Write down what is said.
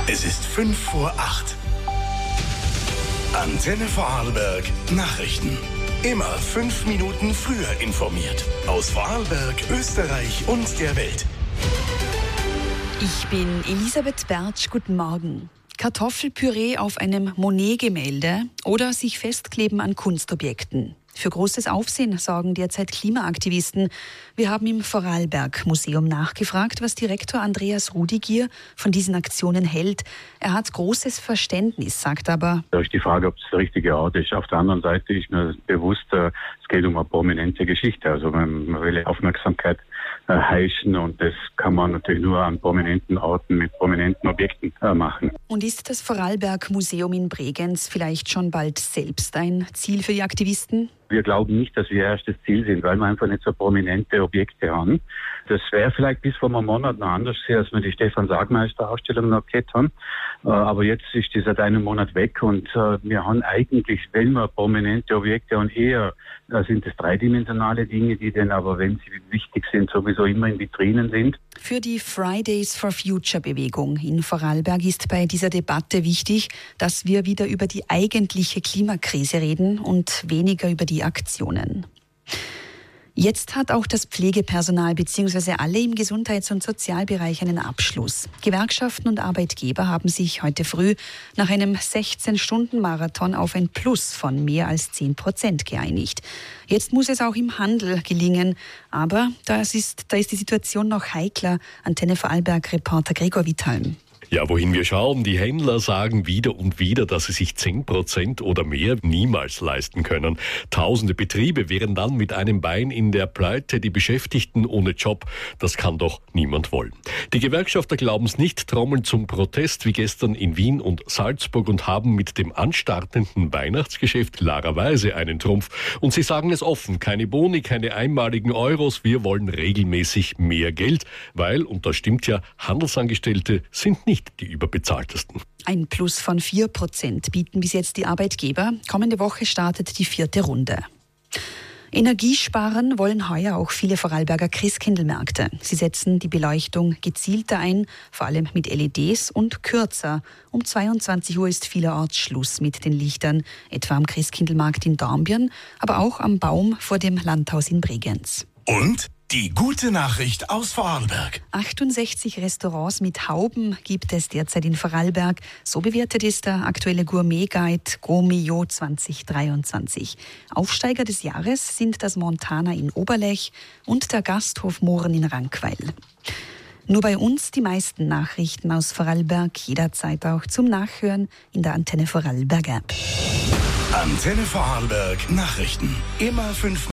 Es ist 5:05. Antenne Vorarlberg Nachrichten. Immer 5 Minuten früher informiert. Aus Vorarlberg, Österreich und der Welt. Ich bin Elisabeth Bertsch. Guten Morgen. Kartoffelpüree auf einem Monet-Gemälde oder sich festkleben an Kunstobjekten. Für großes Aufsehen sorgen derzeit Klimaaktivisten. Wir haben im Vorarlberg-Museum nachgefragt, was Direktor Andreas Rudigier von diesen Aktionen hält. Er hat großes Verständnis, sagt aber: Da ist die Frage, ob es der richtige Ort ist. Auf der anderen Seite ist mir bewusst, es geht um eine prominente Geschichte. Also man will Aufmerksamkeit heischen und das kann man natürlich nur an prominenten Orten mit prominenten Objekten machen. Und ist das Vorarlberg-Museum in Bregenz vielleicht schon bald selbst ein Ziel für die Aktivisten? Wir glauben nicht, dass wir erstes Ziel sind, weil wir einfach nicht so prominente Objekte haben. Das wäre vielleicht bis vor einem Monat noch anders gewesen, als wir die Stefan Sagmeister-Ausstellung noch gehabt haben. Aber jetzt ist die seit einem Monat weg und wir haben eigentlich, wenn wir prominente Objekte und eher sind es dreidimensionale Dinge, die dann aber, wenn sie wichtig sind, sowieso immer in Vitrinen sind. Für die Fridays for Future Bewegung in Vorarlberg ist bei dieser Debatte wichtig, dass wir wieder über die eigentliche Klimakrise reden und weniger über die Aktionen. Jetzt hat auch das Pflegepersonal bzw. alle im Gesundheits- und Sozialbereich einen Abschluss. Gewerkschaften und Arbeitgeber haben sich heute früh nach einem 16-Stunden-Marathon auf ein Plus von mehr als 10% geeinigt. Jetzt muss es auch im Handel gelingen, aber da ist die Situation noch heikler. Antenne Vorarlberg-Reporter Gregor Withalm. Ja, wohin wir schauen, die Händler sagen wieder und wieder, dass sie sich 10% oder mehr niemals leisten können. Tausende Betriebe wären dann mit einem Bein in der Pleite, die Beschäftigten ohne Job. Das kann doch niemand wollen. Die Gewerkschafter glauben es nicht, trommeln zum Protest wie gestern in Wien und Salzburg und haben mit dem anstartenden Weihnachtsgeschäft klarerweise einen Trumpf. Und sie sagen es offen, keine Boni, keine einmaligen Euros, wir wollen regelmäßig mehr Geld, weil, und das stimmt ja, Handelsangestellte sind nicht die überbezahltesten. Ein Plus von 4% bieten bis jetzt die Arbeitgeber. Kommende Woche startet die 4. Runde. Energiesparen wollen heuer auch viele Vorarlberger Christkindlmärkte. Sie setzen die Beleuchtung gezielter ein, vor allem mit LEDs und kürzer. Um 22 Uhr ist vielerorts Schluss mit den Lichtern, etwa am Christkindlmarkt in Dornbirn, aber auch am Baum vor dem Landhaus in Bregenz. Und die gute Nachricht aus Vorarlberg. 68 Restaurants mit Hauben gibt es derzeit in Vorarlberg. So bewertet ist der aktuelle Gourmet-Guide Gourmillot 2023. Aufsteiger des Jahres sind das Montana in Oberlech und der Gasthof Mohren in Rankweil. Nur bei uns die meisten Nachrichten aus Vorarlberg, jederzeit auch zum Nachhören in der Antenne Vorarlberg App. Antenne Vorarlberg Nachrichten. Immer 5